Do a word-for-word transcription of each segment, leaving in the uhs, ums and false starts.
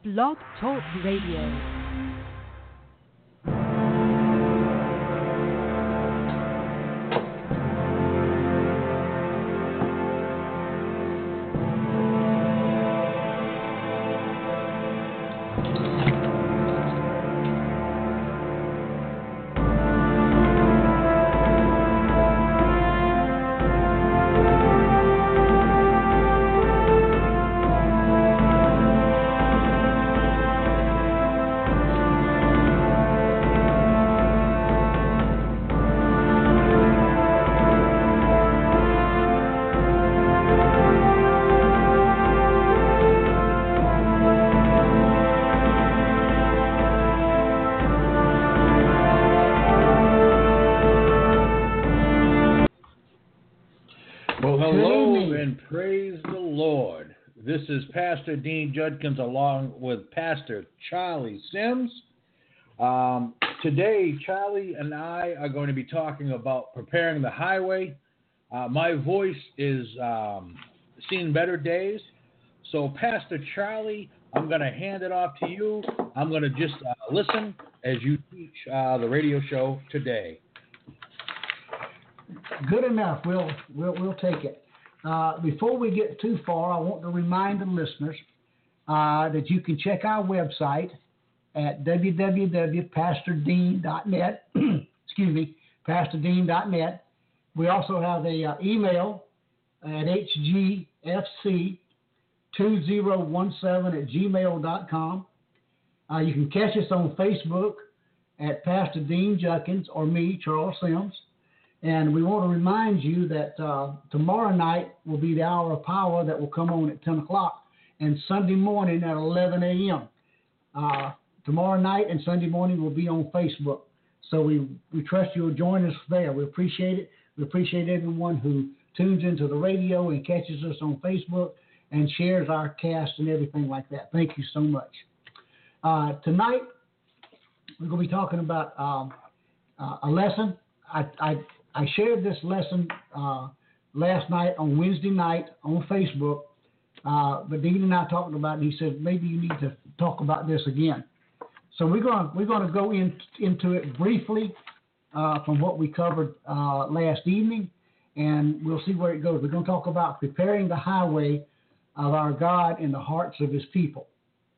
Blog Talk Radio. This is Pastor Dean Judkins along with Pastor Charlie Sims. Um, today, Charlie and I are going to be talking about preparing the highway. Uh, my voice is um, seeing better days. So, Pastor Charlie, I'm going to hand it off to you. I'm going to just uh, listen as you teach uh, the radio show today. Good enough. We'll we'll, we'll take it. Uh, before we get too far, I want to remind the listeners uh, that you can check our website at w w w dot pastor dean dot net. Excuse me, pastor dean dot net. We also have a uh, email at h g f c two zero one seven at gmail dot com. Uh, you can catch us on Facebook at Pastor Dean Judkins or me, Charles Sims. And we want to remind you that uh, tomorrow night will be the hour of power that will come on at ten o'clock, and Sunday morning at eleven a.m. Uh, tomorrow night and Sunday morning will be on Facebook. So we, we trust you'll join us there. We appreciate it. We appreciate everyone who tunes into the radio and catches us on Facebook and shares our cast and everything like that. Thank you so much. Uh, tonight, we're going to be talking about um, uh, a lesson. I, I I shared this lesson uh, last night on Wednesday night on Facebook, uh, but Dean and I talked about it, and he said, maybe you need to talk about this again. So we're going we're going to go in, into it briefly uh, from what we covered uh, last evening, and we'll see where it goes. We're going to talk about preparing the highway of our God in the hearts of his people.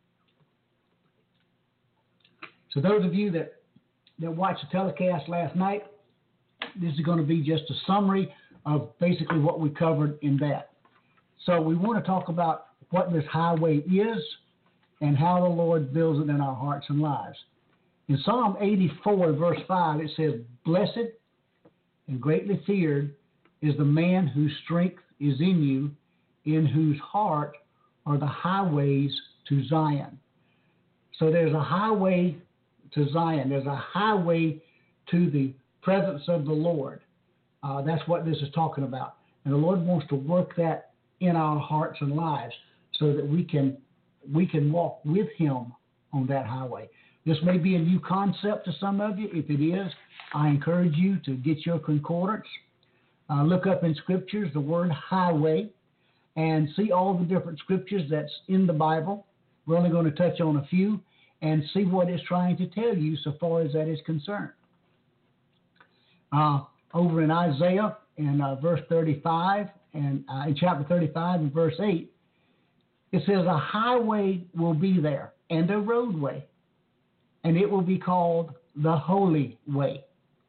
So those of you that, that watched the telecast last night, this is going to be just a summary of basically what we covered in that. So we want to talk about what this highway is and how the Lord builds it in our hearts and lives. In Psalm eighty-four, verse five, it says, "Blessed and greatly feared is the man whose strength is in you, in whose heart are the highways to Zion." So there's a highway to Zion. There's a highway to the presence of the Lord. Uh, that's what this is talking about. And the Lord wants to work that in our hearts and lives so that we can we can walk with him on that highway. This may be a new concept to some of you. If it is, I encourage you to get your concordance. Uh, look up in scriptures the word highway and see all the different scriptures that's in the Bible. We're only going to touch on a few and see what it's trying to tell you so far as that is concerned. Uh, over in Isaiah in uh, verse thirty-five and uh, in chapter thirty-five and verse eight, it says a highway will be there and a roadway, and it will be called the Holy Way.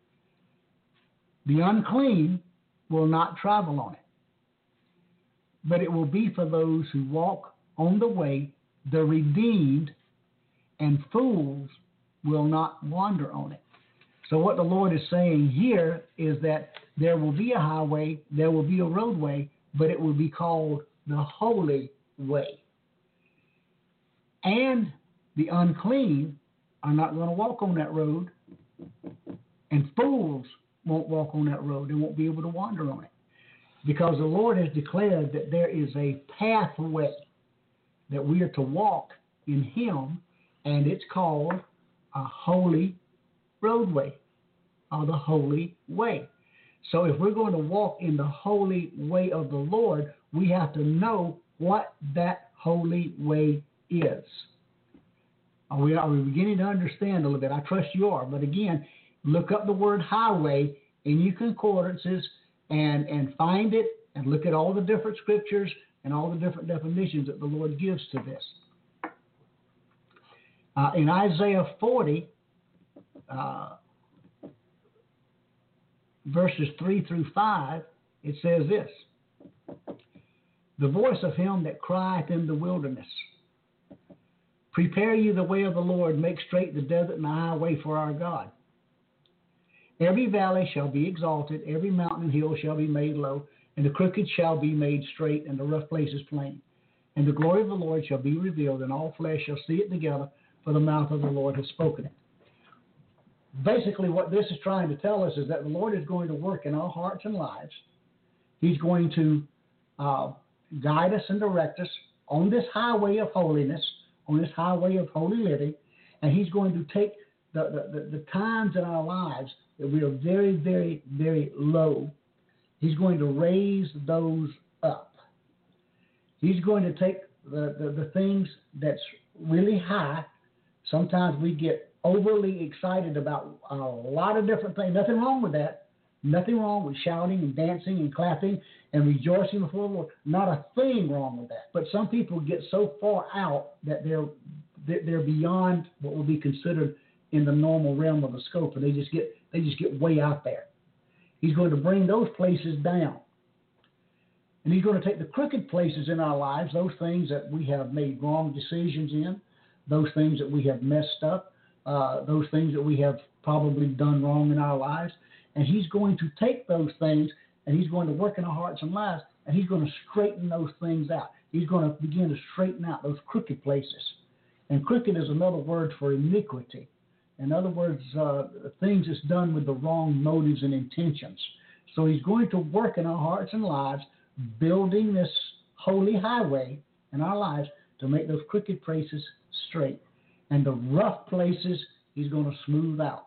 The unclean will not travel on it, but it will be for those who walk on the way, the redeemed, and fools will not wander on it. So what the Lord is saying here is that there will be a highway, there will be a roadway, but it will be called the Holy Way. And the unclean are not going to walk on that road, and fools won't walk on that road. They won't be able to wander on it, because the Lord has declared that there is a pathway that we are to walk in him, and it's called a holy roadway, or the Holy Way. So if we're going to walk in the holy way of the Lord, we have to know what that holy way is. Are we, are we beginning to understand a little bit? I trust you are. But again, look up the word highway in your concordances and, and find it and look at all the different scriptures and all the different definitions that the Lord gives to this. Uh, in Isaiah forty, uh, verses three through five, it says this: the voice of him that crieth in the wilderness, prepare ye the way of the Lord, make straight the desert and the highway for our God. Every valley shall be exalted, every mountain and hill shall be made low, and the crooked shall be made straight, and the rough places plain. And the glory of the Lord shall be revealed, and all flesh shall see it together, for the mouth of the Lord has spoken it. Basically, what this is trying to tell us is that the Lord is going to work in our hearts and lives. He's going to uh, guide us and direct us on this highway of holiness, on this highway of holy living, and he's going to take the, the, the, the times in our lives that we are very, very, very low. He's going to raise those up. He's going to take the, the, the things that's really high. Sometimes we get overly excited about a lot of different things. Nothing wrong with that. Nothing wrong with shouting and dancing and clapping and rejoicing before the Lord. Not a thing wrong with that. But some people get so far out that they're they're beyond what would be considered in the normal realm of the scope, and they just get they just get way out there. He's going to bring those places down. And he's going to take the crooked places in our lives, those things that we have made wrong decisions in, those things that we have messed up, uh, those things that we have probably done wrong in our lives. And he's going to take those things and he's going to work in our hearts and lives, and he's going to straighten those things out. He's going to begin to straighten out those crooked places. And crooked is another word for iniquity. In other words, uh, things that's done with the wrong motives and intentions. So he's going to work in our hearts and lives, building this holy highway in our lives to make those crooked places straight. And the rough places he's going to smooth out.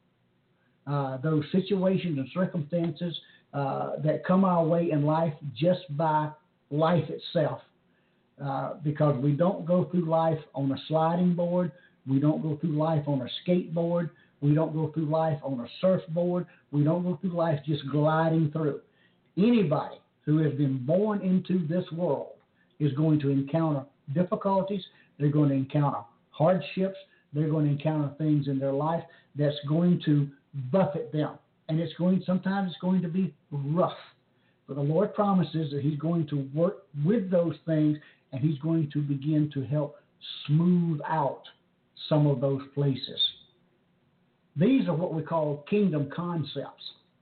Uh, those situations and circumstances uh, that come our way in life just by life itself. Uh, because we don't go through life on a sliding board. We don't go through life on a skateboard. We don't go through life on a surfboard. We don't go through life just gliding through. Anybody who has been born into this world is going to encounter difficulties. They're going to encounter hardships. They're going to encounter things in their life that's going to buffet them. And it's going, sometimes it's going to be rough. But the Lord promises that he's going to work with those things, and he's going to begin to help smooth out some of those places. These are what we call kingdom concepts.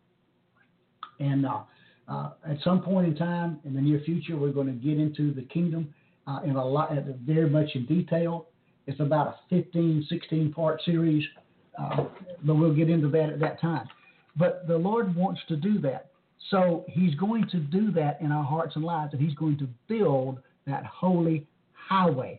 And uh, uh, at some point in time in the near future, we're going to get into the kingdom uh, in a lot, very much in detail. It's about a fifteen, sixteen part series, uh, but we'll get into that at that time. But the Lord wants to do that. So he's going to do that in our hearts and lives, and he's going to build that holy highway.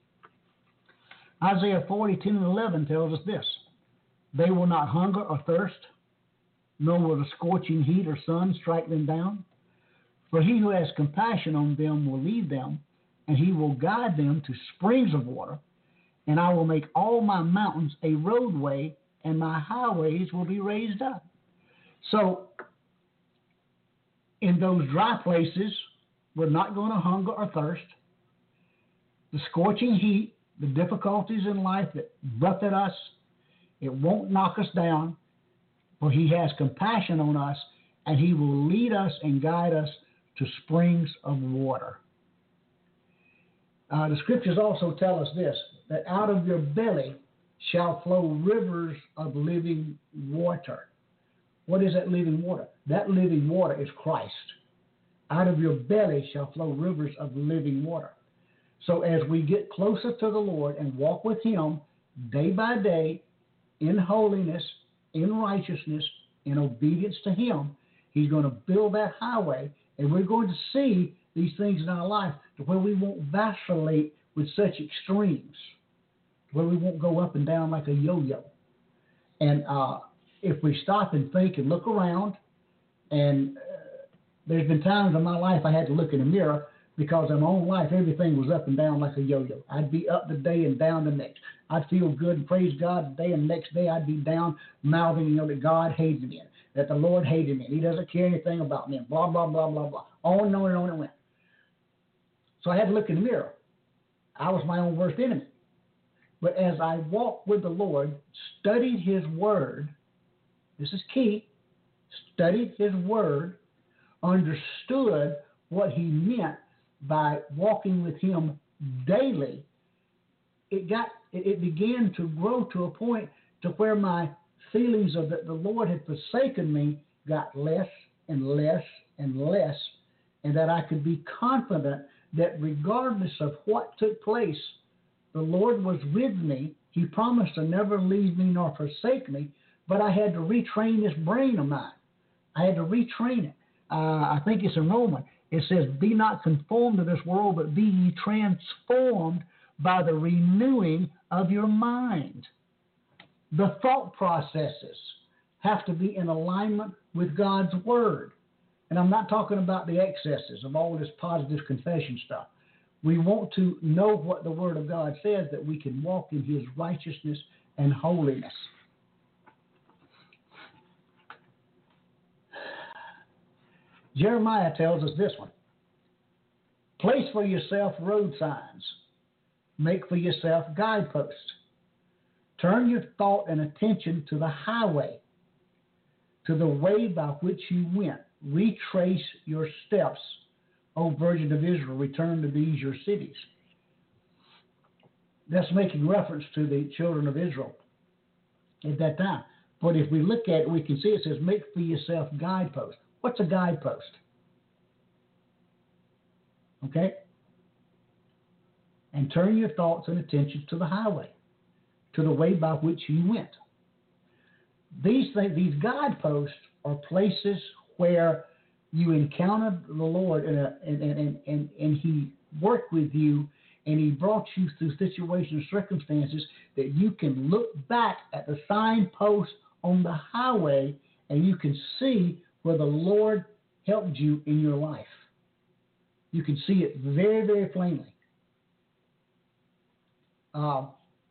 Isaiah forty, ten and eleven tells us this: they will not hunger or thirst, nor will the scorching heat or sun strike them down. For he who has compassion on them will lead them, and he will guide them to springs of water. And I will make all my mountains a roadway, and my highways will be raised up. So, in those dry places, we're not going to hunger or thirst. The scorching heat, the difficulties in life that buffet us, it won't knock us down, for he has compassion on us, and he will lead us and guide us to springs of water. Uh, the scriptures also tell us this, that out of your belly shall flow rivers of living water. What is that living water? That living water is Christ. Out of your belly shall flow rivers of living water. So as we get closer to the Lord and walk with him day by day in holiness, in righteousness, in obedience to him, he's going to build that highway, and we're going to see these things in our life to where we won't vacillate with such extremes, where we won't go up and down like a yo-yo. And uh, if we stop and think and look around, and uh, there's been times in my life I had to look in the mirror because in my own life, everything was up and down like a yo-yo. I'd be up today and down the next. I'd feel good and praise God today, and the next day I'd be down, mouthing, you know, that God hated me, that the Lord hated me, and He doesn't care anything about me, and blah, blah, blah, blah, blah. On and on and on it went. So I had to look in the mirror. I was my own worst enemy. But as I walked with the Lord, studied His Word, this is key, studied His Word, understood what He meant by walking with Him daily, it got it, it began to grow to a point to where my feelings of that the Lord had forsaken me got less and less and less, and that I could be confident that regardless of what took place, the Lord was with me. He promised to never leave me nor forsake me, but I had to retrain this brain of mine. I had to retrain it. Uh, I think it's in Romans. It says, be not conformed to this world, but be ye transformed by the renewing of your mind. The thought processes have to be in alignment with God's Word. And I'm not talking about the excesses of all this positive confession stuff. We want to know what the Word of God says, that we can walk in His righteousness and holiness. Jeremiah tells us this one. Place for yourself road signs. Make for yourself guideposts. Turn your thought and attention to the highway, to the way by which you went. Retrace your steps, O Virgin of Israel. Return to these your cities. That's making reference to the children of Israel at that time. But if we look at it, we can see it says, make for yourself guideposts. What's a guidepost? Okay? And turn your thoughts and attention to the highway, to the way by which you went. These things, these guideposts are places where you encountered the Lord and, and, and, and, and He worked with you, and He brought you through situations and circumstances that you can look back at the signpost on the highway and you can see where the Lord helped you in your life. You can see it very, very plainly. Uh,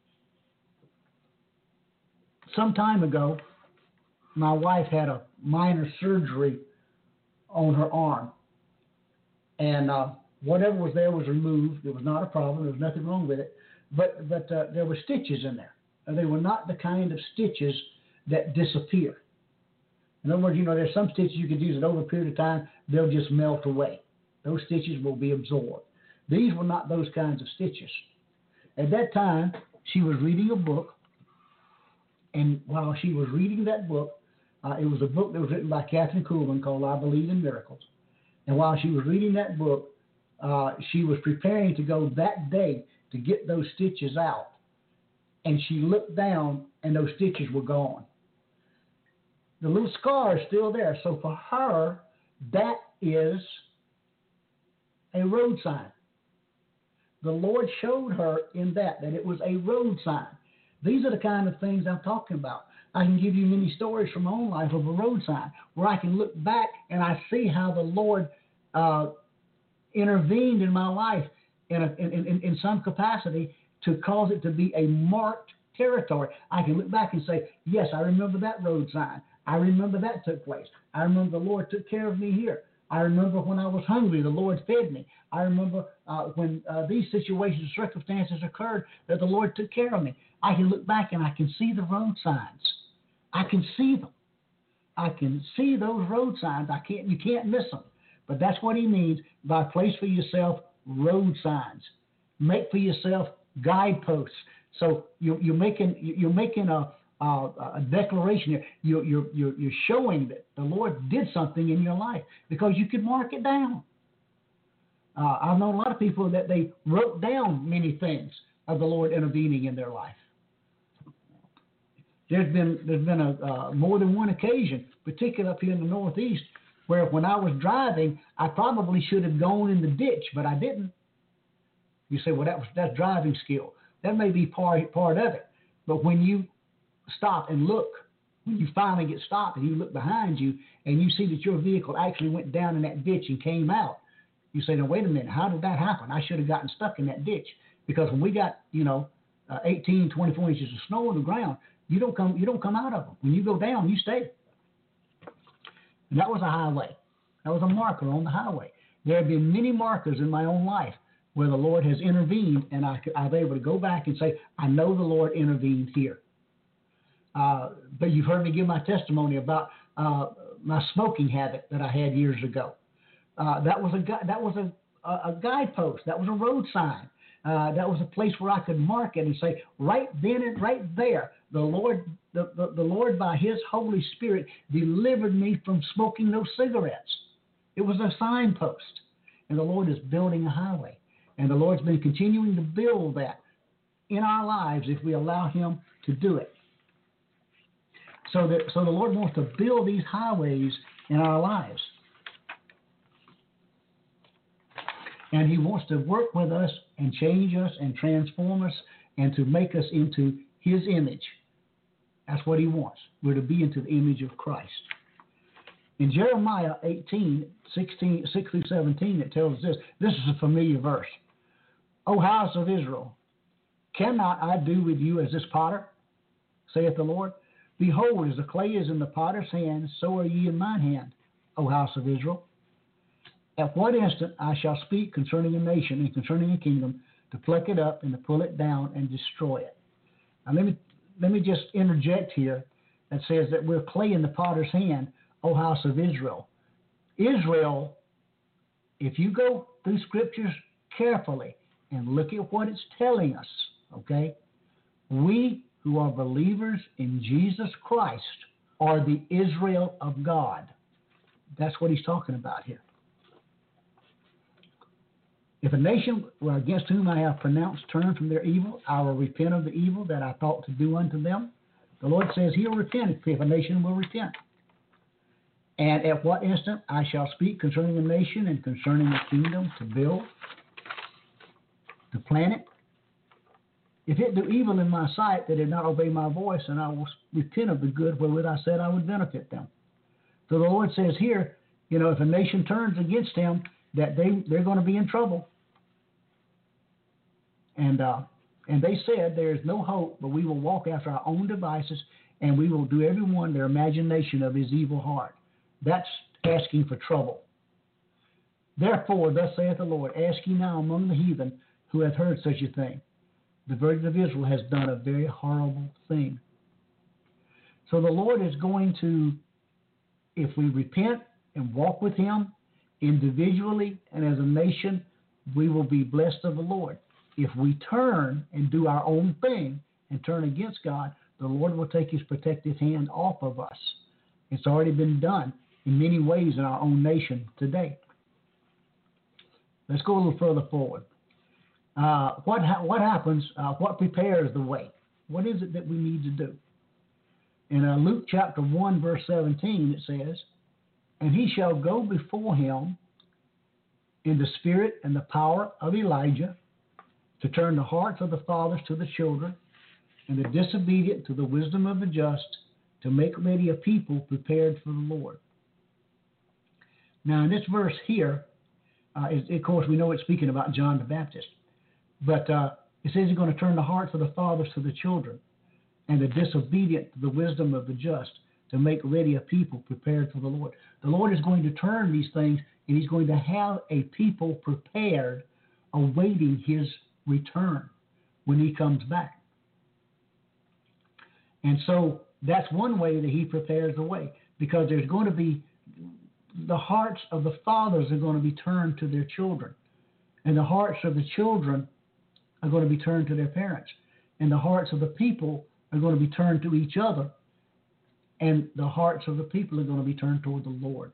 some time ago, my wife had a minor surgery on her arm. And uh, whatever was there was removed. It was not a problem. There was nothing wrong with it. But, but uh, there were stitches in there. And they were not the kind of stitches that disappear. In other words, you know, there's some stitches you could use that over a period of time, they'll just melt away. Those stitches will be absorbed. These were not those kinds of stitches. At that time, she was reading a book, and while she was reading that book, uh, it was a book that was written by Catherine Kuhlman called I Believe in Miracles. And while she was reading that book, uh, she was preparing to go that day to get those stitches out. And she looked down, and those stitches were gone. The little scar is still there. So for her, that is a road sign. The Lord showed her in that, that it was a road sign. These are the kind of things I'm talking about. I can give you many stories from my own life of a road sign where I can look back and I see how the Lord uh, intervened in my life in, a, in, in, in some capacity to cause it to be a marked territory. I can look back and say, yes, I remember that road sign. I remember that took place. I remember the Lord took care of me here. I remember when I was hungry, the Lord fed me. I remember uh, when uh, these situations and circumstances occurred that the Lord took care of me. I can look back and I can see the road signs. I can see them. I can see those road signs. I can't. You can't miss them. But that's what He means by place for yourself road signs. Make for yourself guideposts. So you're, you're making you're making a Uh, a declaration here. You're, you're, you're, you're showing that the Lord did something in your life because you could mark it down. Uh, I've known a lot of people that they wrote down many things of the Lord intervening in their life. There's been there's been a uh, more than one occasion, particularly up here in the Northeast, where when I was driving, I probably should have gone in the ditch, but I didn't. You say, well, that was that's driving skill. That may be part part of it, but when you stop and look, when you finally get stopped and you look behind you and you see that your vehicle actually went down in that ditch and came out, You say, now, wait a minute, how did that happen? I should have gotten stuck in that ditch. Because when we got, you know, uh, eighteen, twenty-four inches of snow on the ground, you don't come you don't come out of them. When you go down, you stay. And that was a highway. That was a marker on the highway. There have been many markers in my own life where the Lord has intervened, and I, I was able to go back and say, I know the Lord intervened here. Uh, but you've heard me give my testimony about uh, my smoking habit that I had years ago. Uh, that was a that was a, a guidepost. That was a road sign. Uh, that was a place where I could mark it and say, right then and right there, the Lord, the, the, the Lord by His Holy Spirit delivered me from smoking those cigarettes. It was a signpost, and the Lord is building a highway, and the Lord's been continuing to build that in our lives if we allow Him to do it. So that so the Lord wants to build these highways in our lives. And He wants to work with us and change us and transform us and to make us into His image. That's what He wants. We're to be into the image of Christ. In Jeremiah eighteen, sixteen, six through seventeen, it tells us this. This is a familiar verse. O house of Israel, cannot I do with you as this potter, saith the Lord? Behold, as the clay is in the potter's hand, so are ye in mine hand, O house of Israel. At what instant I shall speak concerning a nation and concerning a kingdom, to pluck it up and to pull it down and destroy it. Now let me let me just interject here that says that we're clay in the potter's hand, O house of Israel. Israel, if you go through scriptures carefully and look at what it's telling us, okay, we who are believers in Jesus Christ are the Israel of God. That's what He's talking about here. If a nation against whom I have pronounced turn from their evil, I will repent of the evil that I thought to do unto them. The Lord says He'll repent if a nation will repent. And at what instant I shall speak concerning a nation and concerning a kingdom to build, to plant it. If it do evil in my sight, they did not obey my voice, and I will repent of the good wherewith I said I would benefit them. So the Lord says here, you know, if a nation turns against Him, that they, they're going to be in trouble. And uh, and they said, there is no hope, but we will walk after our own devices, and we will do every one their imagination of his evil heart. That's asking for trouble. Therefore, thus saith the Lord, ask ye now among the heathen who hath heard such a thing. The Virgin of Israel has done a very horrible thing. So the Lord is going to, if we repent and walk with Him individually and as a nation, we will be blessed of the Lord. If we turn and do our own thing and turn against God, the Lord will take His protective hand off of us. It's already been done in many ways in our own nation today. Let's go a little further forward. Uh, what ha- what happens, uh, what prepares the way? What is it that we need to do? In uh, Luke chapter one, verse seventeen, it says, and he shall go before him in the spirit and the power of Elijah to turn the hearts of the fathers to the children and the disobedient to the wisdom of the just, to make ready a people prepared for the Lord. Now, in this verse here, uh, is, of course, we know it's speaking about John the Baptist. But uh, it says He's going to turn the hearts of the fathers to the children and the disobedient to the wisdom of the just, to make ready a people prepared for the Lord. The Lord is going to turn these things, and He's going to have a people prepared, awaiting His return when He comes back. And so that's one way that He prepares the way, because there's going to be, the hearts of the fathers are going to be turned to their children, and the hearts of the children are going to be turned to their parents, and the hearts of the people are going to be turned to each other, and the hearts of the people are going to be turned toward the Lord.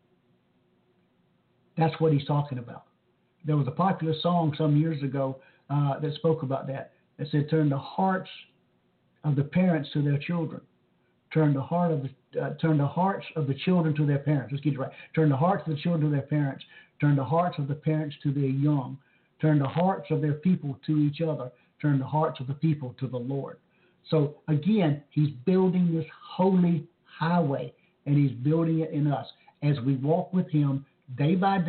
That's what He's talking about. There was a popular song some years ago uh, that spoke about that. It said, turn the hearts of the parents to their children. Turn the heart of the uh, turn the hearts of the children to their parents. Let's get it right. Turn the hearts of the children to their parents. Turn the hearts of the parents to their young. Turn the hearts of their people to each other. Turn the hearts of the people to the Lord. So again, He's building this holy highway, and He's building it in us as we walk with Him day by day,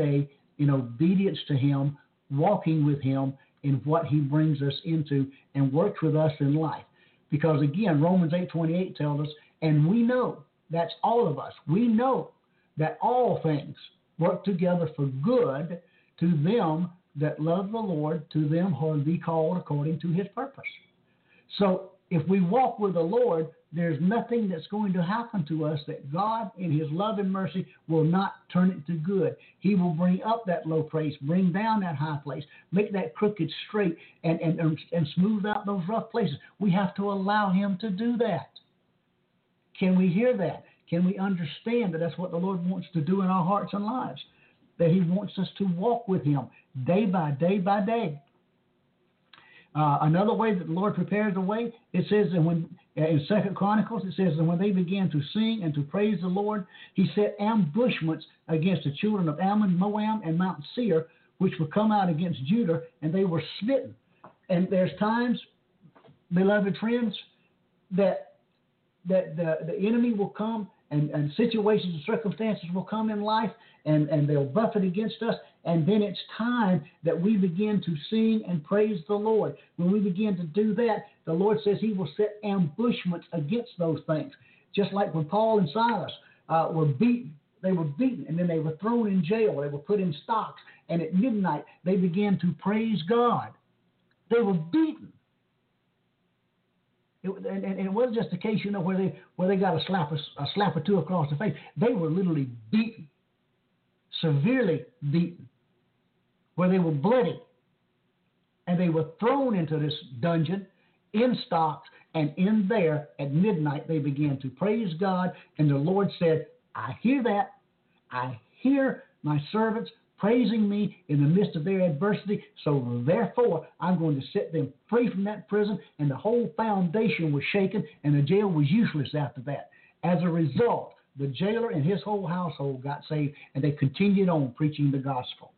in obedience to him, walking with him in what he brings us into and works with us in life. Because again, Romans eight twenty-eight tells us, and we know, that's all of us, we know that all things work together for good to them that love the Lord, to them who are be called according to his purpose. So if we walk with the Lord, there's nothing that's going to happen to us that God, in his love and mercy, will not turn it to good. He will bring up that low place, bring down that high place, make that crooked straight, and, and, and smooth out those rough places. We have to allow him to do that. Can we hear that? Can we understand that that's what the Lord wants to do in our hearts and lives? That he wants us to walk with him day by day by day. Uh, another way that the Lord prepares the way, it says that when in Second Chronicles, it says that when they began to sing and to praise the Lord, he set ambushments against the children of Ammon, Moab, and Mount Seir, which would come out against Judah, and they were smitten. And there's times, beloved friends, that that the, the enemy will come and, and situations and circumstances will come in life, and, and they'll buffet against us. And then it's time that we begin to sing and praise the Lord. When we begin to do that, the Lord says he will set ambushments against those things. Just like when Paul and Silas uh, were beaten. They were beaten, and then they were thrown in jail. They were put in stocks. And at midnight, they began to praise God. They were beaten. It, and, and it wasn't just a case, you know, where they where they got a slap, a, a slap or two across the face. They were literally beaten, severely beaten, where they were bloody. And they were thrown into this dungeon in stocks, and in there at midnight they began to praise God. And the Lord said, I hear that. I hear my servants praising me in the midst of their adversity. So therefore, I'm going to set them free from that prison. And the whole foundation was shaken, and the jail was useless after that. As a result, the jailer and his whole household got saved, and they continued on preaching the gospel.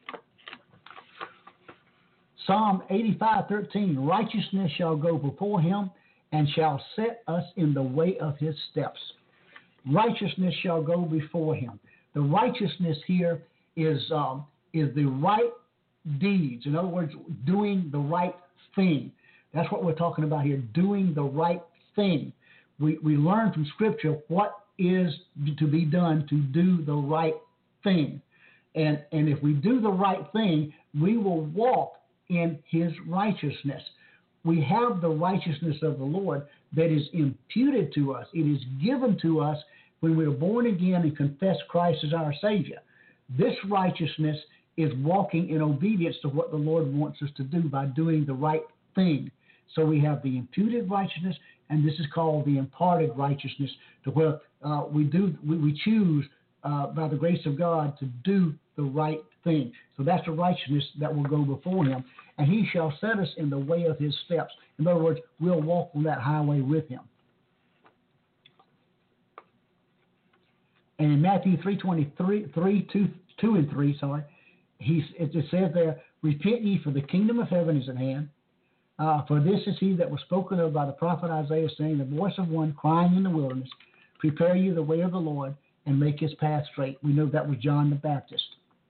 Psalm eighty-five thirteen, righteousness shall go before him and shall set us in the way of his steps. Righteousness shall go before him. The righteousness here is um, is the right deeds. In other words, doing the right thing. That's what we're talking about here, doing the right thing. We, we learn from Scripture what is to be done to do the right thing. And, and if we do the right thing, we will walk in his righteousness. We have the righteousness of the Lord that is imputed to us. It is given to us when we are born again and confess Christ as our Savior. This righteousness is walking in obedience to what the Lord wants us to do by doing the right thing. So we have the imputed righteousness, and this is called the imparted righteousness, to where uh, we do we, we choose uh, by the grace of God to do the right thing. So that's the righteousness that will go before him, and he shall set us in the way of his steps. In other words, we'll walk on that highway with him. And in Matthew three twenty-three, three, two, two and three, sorry, he, it says there, repent ye, for the kingdom of heaven is at hand. Uh, for this is he that was spoken of by the prophet Isaiah, saying, the voice of one crying in the wilderness, prepare you the way of the Lord, and make his path straight. We know that was John the Baptist.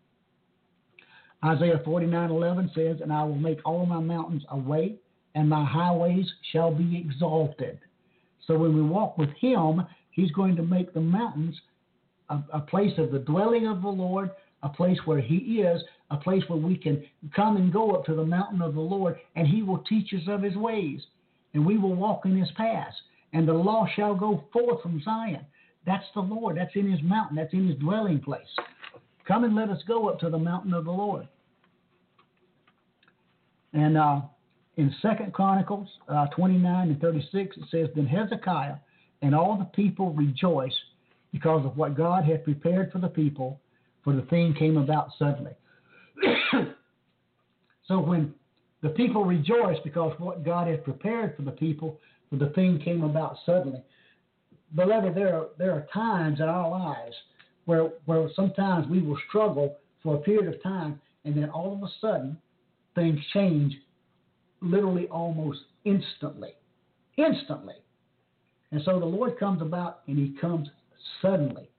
Isaiah forty-nine eleven says, and I will make all my mountains a way, and my highways shall be exalted. So when we walk with him, he's going to make the mountains a, a place of the dwelling of the Lord, a place where he is, a place where we can come and go up to the mountain of the Lord, and he will teach us of his ways, and we will walk in his paths. And the law shall go forth from Zion. That's the Lord. That's in his mountain. That's in his dwelling place. Come and let us go up to the mountain of the Lord. And uh, in Second Chronicles uh, twenty-nine and thirty-six, it says, then Hezekiah and all the people rejoiced because of what God had prepared for the people, for the thing came about suddenly. So when the people rejoiced because what God had prepared for the people, for the thing came about suddenly. Beloved, there are, there are times in our lives where, where sometimes we will struggle for a period of time, and then all of a sudden, things change literally almost instantly. Instantly. And so the Lord comes about, and he comes suddenly.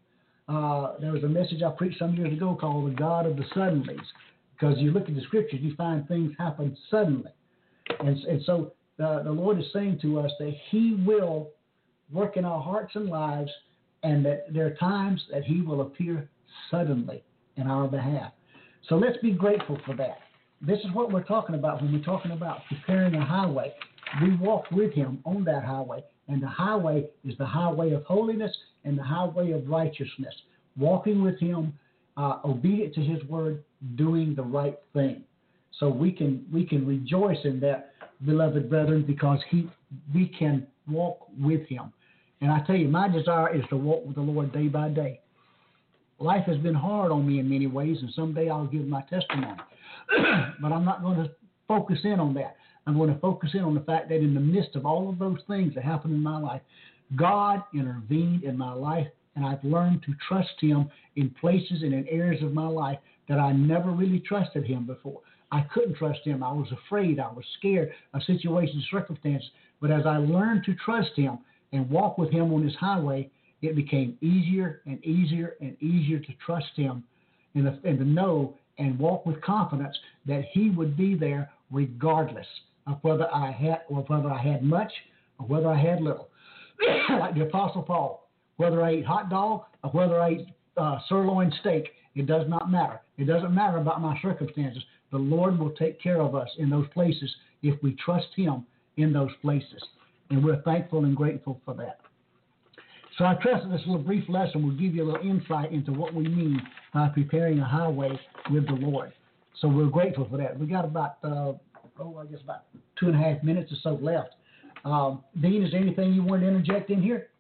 Uh, there was a message I preached some years ago called the God of the suddenlies, because you look at the scriptures, you find things happen suddenly. And, and so uh, the Lord is saying to us that he will work in our hearts and lives, and that there are times that he will appear suddenly in our behalf. So let's be grateful for that. This is what we're talking about when we're talking about preparing a highway. We walk with him on that highway, and the highway is the highway of holiness and the highway of righteousness. Walking with him, uh, obedient to his word, doing the right thing. So we can we can rejoice in that, beloved brethren, because he we can walk with him. And I tell you, my desire is to walk with the Lord day by day. Life has been hard on me in many ways, and someday I'll give my testimony. But I'm not going to focus in on that. I'm going to focus in on the fact that in the midst of all of those things that happen in my life, God intervened in my life, and I've learned to trust him in places and in areas of my life that I never really trusted him before. I couldn't trust him. I was afraid. I was scared of situations, circumstances. But as I learned to trust him and walk with him on his highway, it became easier and easier and easier to trust him and, the, and to know and walk with confidence that he would be there regardless of whether I had or whether I had much or whether I had little. Like the Apostle Paul, whether I ate hot dog or whether I ate uh, sirloin steak, it does not matter. It doesn't matter about my circumstances. The Lord will take care of us in those places if we trust him in those places. And we're thankful and grateful for that. So I trust that this little brief lesson will give you a little insight into what we mean by preparing a highway with the Lord. So we're grateful for that. We got about, uh, oh, I guess about two and a half minutes or so left. Um, Dean, is there anything you want to interject in here?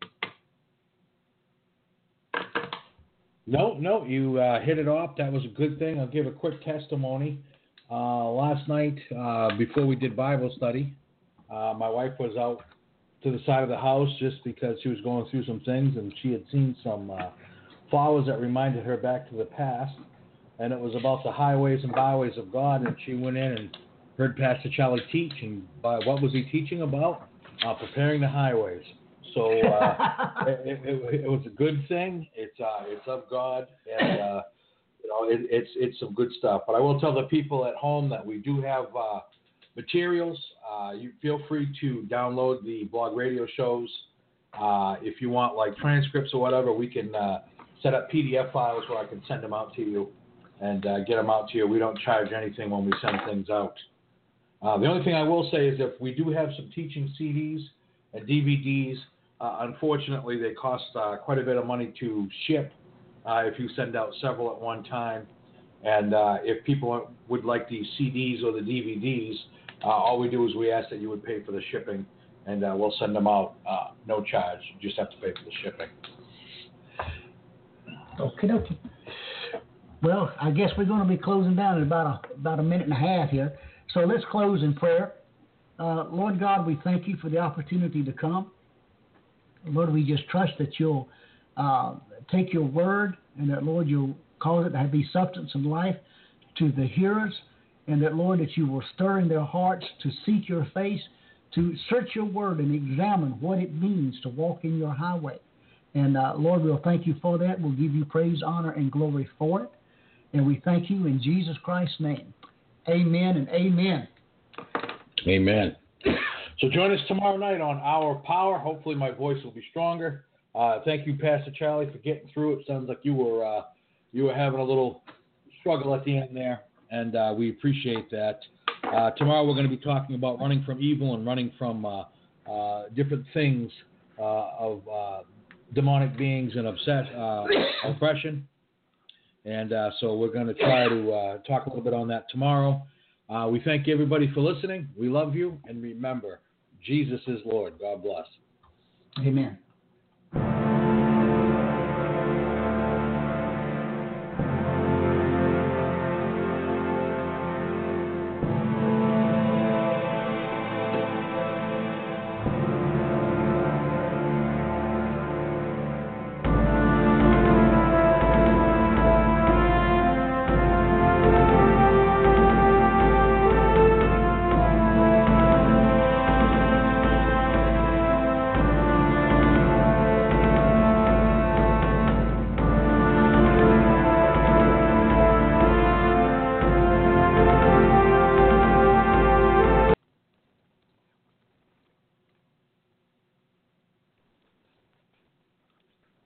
No, no, you uh, hit it off. That was a good thing. I'll give a quick testimony. Uh, last night, uh, before we did Bible study, uh, my wife was out to the side of the house just because she was going through some things, and she had seen some uh, flowers that reminded her back to the past, and it was about the highways and byways of God, and she went in and heard Pastor Charlie teach, and by what was he teaching about? Uh, preparing the highways. So uh, it, it, it was a good thing. It's uh, it's of God, and uh, you know it, it's it's some good stuff. But I will tell the people at home that we do have uh, materials. Uh, you feel free to download the blog radio shows. Uh, if you want like transcripts or whatever, we can uh, set up P D F files where I can send them out to you and uh, get them out to you. We don't charge anything when we send things out. Uh, the only thing I will say is if we do have some teaching C Ds and D V Ds, uh, unfortunately they cost uh, quite a bit of money to ship uh, if you send out several at one time. And uh, if people would like the C Ds or the D V Ds, uh, all we do is we ask that you would pay for the shipping, and uh, we'll send them out, uh, no charge. You just have to pay for the shipping. Okay, okay. Well, I guess we're going to be closing down in about a, about a minute and a half here. So let's close in prayer. Uh, Lord God, we thank you for the opportunity to come. Lord, we just trust that you'll uh, take your word and that, Lord, you'll cause it to be substance and life to the hearers, and that, Lord, that you will stir in their hearts to seek your face, to search your word and examine what it means to walk in your highway. And, uh, Lord, we'll thank you for that. We'll give you praise, honor, and glory for it. And we thank you in Jesus Christ's name. Amen and amen. Amen. So join us tomorrow night on Hour of Power. Hopefully my voice will be stronger. Uh, thank you, Pastor Charlie, for getting through it. Sounds like you were uh, you were having a little struggle at the end there, and uh, we appreciate that. Uh, tomorrow we're going to be talking about running from evil and running from uh, uh, different things uh, of uh, demonic beings and obsess- uh, oppression. And uh, so we're going to try to uh, talk a little bit on that tomorrow. Uh, we thank everybody for listening. We love you. And remember, Jesus is Lord. God bless. Amen.